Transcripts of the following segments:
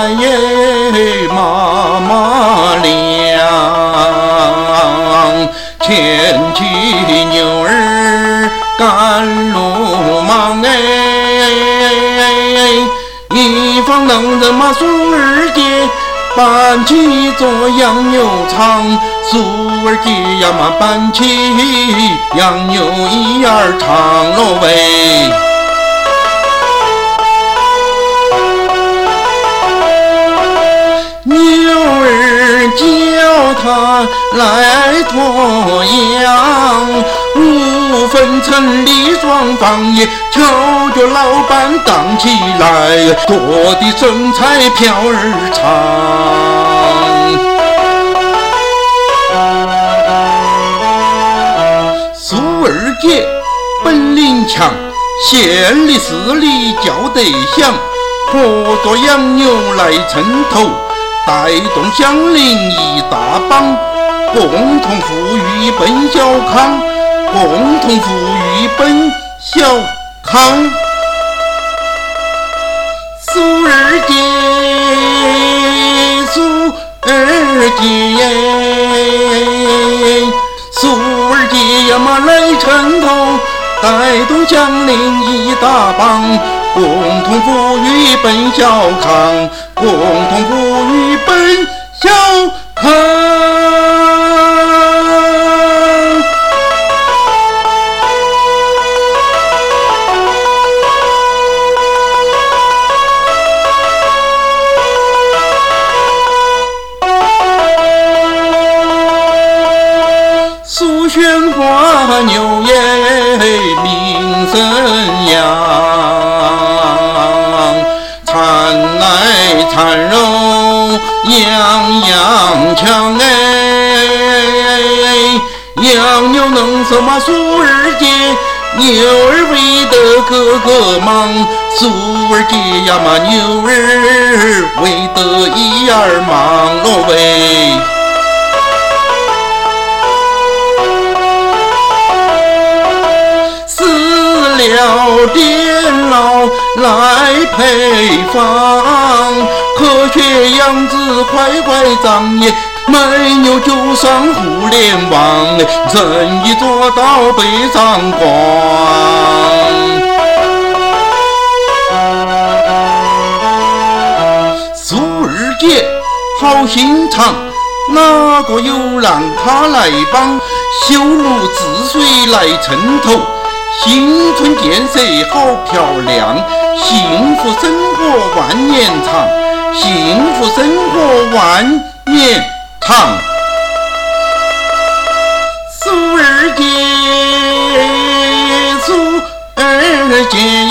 马马亮，牵起牛儿赶路忙一方能人马苏儿姐，搬起座洋牛场，苏儿姐呀嘛搬起洋牛一儿长喽喂。牛儿叫他来驮羊，五分城里双方也求着老板当起来，驮的身材飘儿长。苏二姐本领强，县里市里叫得响，驮着洋牛来城头，带动乡邻一大帮，共同富裕奔小康，共同富裕奔小康。苏二姐，苏二姐，苏二姐呀嘛来城头，带动乡邻一大帮，共同富裕奔小康，共同富裕奔小康。苏宣花牛耶名声扬，产奶产肉样样强洋牛能什么苏二姐，牛儿为得个个忙，苏二姐呀嘛牛儿为得一儿忙喽喂。了电脑来配方，科学样子快快长也，没有就上互联网，生意做到北上广。苏二姐好心肠，哪个有让她来帮，修路治水来城头，新村建设好漂亮，幸福生活万年长，幸福生活万年长。苏二姐，苏二姐，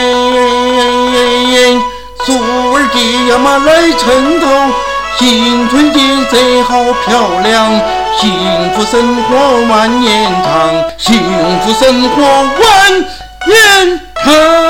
苏二姐呀嘛来城头，新村建设好漂亮，幸福生活万年长，幸福生活万年长。